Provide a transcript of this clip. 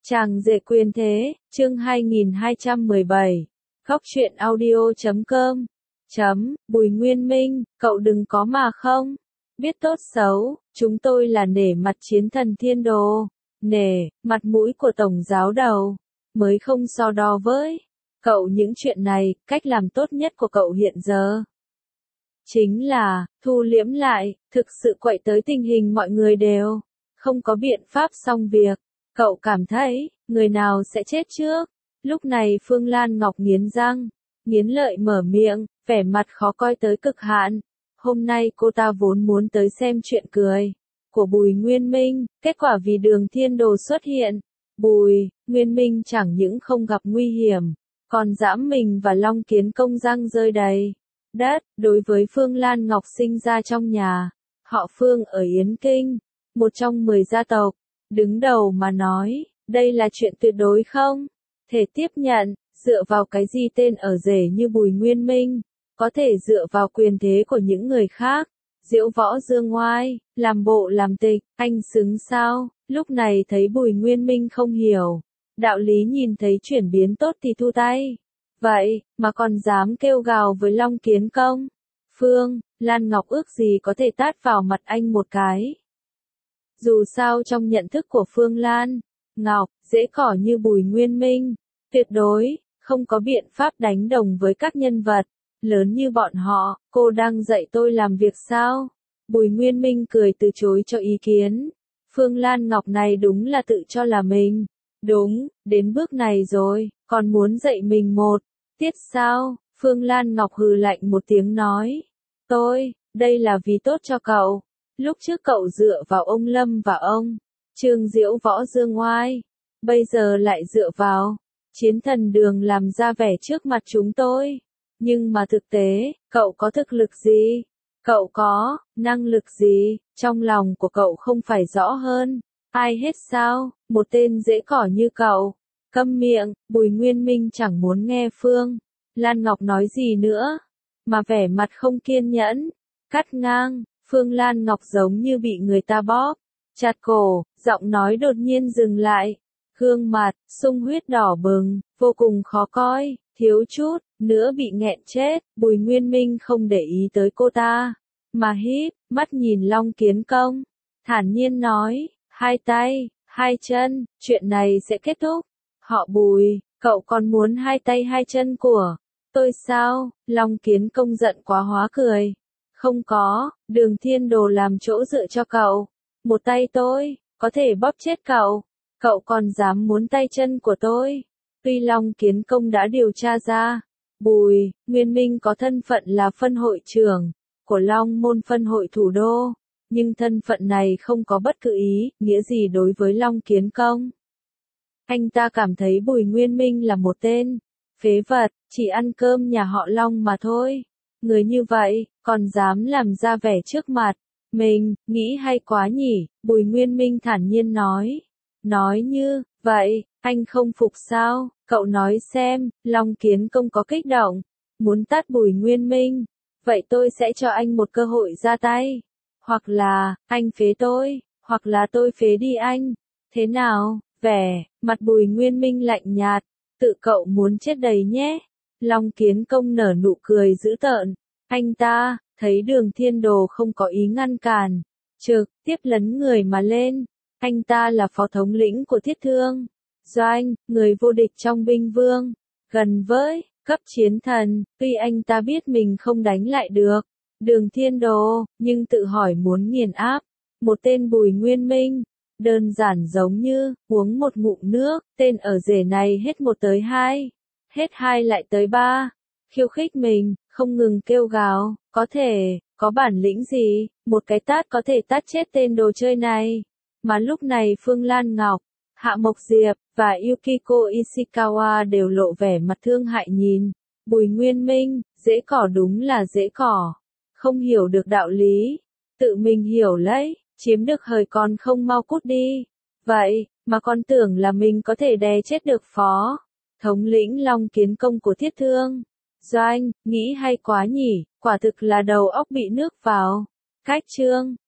Chàng rể quyền thế, chương 2217. Góc truyện audio.com. Bùi Nguyên Minh, cậu đừng có mà không. Biết tốt xấu, chúng tôi là nể mặt chiến thần thiên đồ. Nể, mặt mũi của tổng giáo đầu. Mới không so đo với cậu những chuyện này, cách làm tốt nhất của cậu hiện giờ chính là thu liễm lại, thực sự quậy tới tình hình mọi người đều không có biện pháp xong việc. Cậu cảm thấy, người nào sẽ chết trước? Lúc này Phương Lan Ngọc nghiến răng, nghiến lợi mở miệng, vẻ mặt khó coi tới cực hạn. Hôm nay cô ta vốn muốn tới xem chuyện cười của Bùi Nguyên Minh, kết quả vì Đường Thiên Đồ xuất hiện, Bùi Nguyên Minh chẳng những không gặp nguy hiểm, còn giẫm mình và Long Kiến Công răng rơi đầy đất. Đối với Phương Lan Ngọc sinh ra trong nhà họ Phương ở Yến Kinh, một trong 10 gia tộc đứng đầu mà nói, đây là chuyện tuyệt đối không thể tiếp nhận. Dựa vào cái gì tên ở rể như Bùi Nguyên Minh có thể dựa vào quyền thế của những người khác diễu võ dương ngoai, làm bộ làm tịch, anh xứng sao? Lúc này thấy Bùi Nguyên Minh không hiểu đạo lý, nhìn thấy chuyển biến tốt thì thu tay, vậy mà còn dám kêu gào với Long Kiến Công. Phương Lan Ngọc ước gì có thể tát vào mặt anh một cái. Dù sao trong nhận thức của Phương Lan Ngọc, dễ cỏ như Bùi Nguyên Minh tuyệt đối không có biện pháp đánh đồng với các nhân vật lớn như bọn họ. Cô đang dạy tôi làm việc sao? Bùi Nguyên Minh cười từ chối cho ý kiến. Phương Lan Ngọc này đúng là tự cho là mình đúng, đến bước này rồi, còn muốn dạy mình một tiết sao? Phương Lan Ngọc hừ lạnh một tiếng nói, đây là vì tốt cho cậu. Lúc trước cậu dựa vào ông Lâm và ông Trương diễu võ dương ngoai, bây giờ lại dựa vào chiến thần Đường làm ra vẻ trước mặt chúng tôi. Nhưng mà thực tế, cậu có thực lực gì? Cậu có năng lực gì? Trong lòng của cậu không phải rõ hơn ai hết sao? Một tên dễ cỏ như cậu. Câm miệng. Bùi Nguyên Minh chẳng muốn nghe Phương Lan Ngọc nói gì nữa, mà vẻ mặt không kiên nhẫn cắt ngang. Phương Lan Ngọc giống như bị người ta bóp chặt cổ, giọng nói đột nhiên dừng lại, gương mặt sung huyết đỏ bừng, vô cùng khó coi, thiếu chút nữa bị nghẹn chết. Bùi Nguyên Minh không để ý tới cô ta, mà híp mắt nhìn Long Kiến Công, thản nhiên nói, hai tay, hai chân, chuyện này sẽ kết thúc. Họ Bùi, cậu còn muốn hai tay hai chân của tôi sao? Long Kiến Công giận quá hóa cười. Không có, Đường Thiên Đồ làm chỗ dựa cho cậu. Một tay tôi có thể bóp chết cậu. Cậu còn dám muốn tay chân của tôi? Tuy Long Kiến Công đã điều tra ra, Bùi Nguyên Minh có thân phận là phân hội trưởng của Long Môn phân hội thủ đô, nhưng thân phận này không có bất cứ ý nghĩa gì đối với Long Kiến Công. Anh ta cảm thấy Bùi Nguyên Minh là một tên phế vật, chỉ ăn cơm nhà họ Long mà thôi. Người như vậy, còn dám làm ra vẻ trước mặt mình, nghĩ hay quá nhỉ? Bùi Nguyên Minh thản nhiên nói. Nói như vậy, anh không phục sao? Cậu nói xem. Long Kiến Công có kích động, muốn tát Bùi Nguyên Minh. Vậy tôi sẽ cho anh một cơ hội ra tay. Hoặc là, anh phế tôi, hoặc là tôi phế đi anh. Thế nào? Vẻ mặt Bùi Nguyên Minh lạnh nhạt. Tự cậu muốn chết đầy nhé. Long Kiến Công nở nụ cười dữ tợn. Anh ta thấy Đường Thiên Đồ không có ý ngăn cản, trực tiếp lấn người mà lên. Anh ta là phó thống lĩnh của Thiết Thương Doanh, người vô địch trong binh vương, gần với cấp chiến thần. Tuy anh ta biết mình không đánh lại được Đường Thiên Đồ, nhưng tự hỏi muốn nghiền áp một tên Bùi Nguyên Minh, đơn giản giống như uống một ngụm nước. Tên ở rể này hết một tới hai, hết hai lại tới ba, khiêu khích mình, không ngừng kêu gào, có bản lĩnh gì, một cái tát có thể tát chết tên đồ chơi này. Mà lúc này Phương Lan Ngọc, Hạ Mộc Diệp, và Yukiko Ishikawa đều lộ vẻ mặt thương hại nhìn Bùi Nguyên Minh. Dễ cỏ đúng là dễ cỏ, không hiểu được đạo lý, tự mình hiểu lấy, chiếm được hời còn không mau cút đi. Vậy mà còn tưởng là mình có thể đè chết được phó thống lĩnh Long Kiến Công của Thiết Thương Doanh, nghĩ hay quá nhỉ? Quả thực là đầu óc bị nước vào cách chương.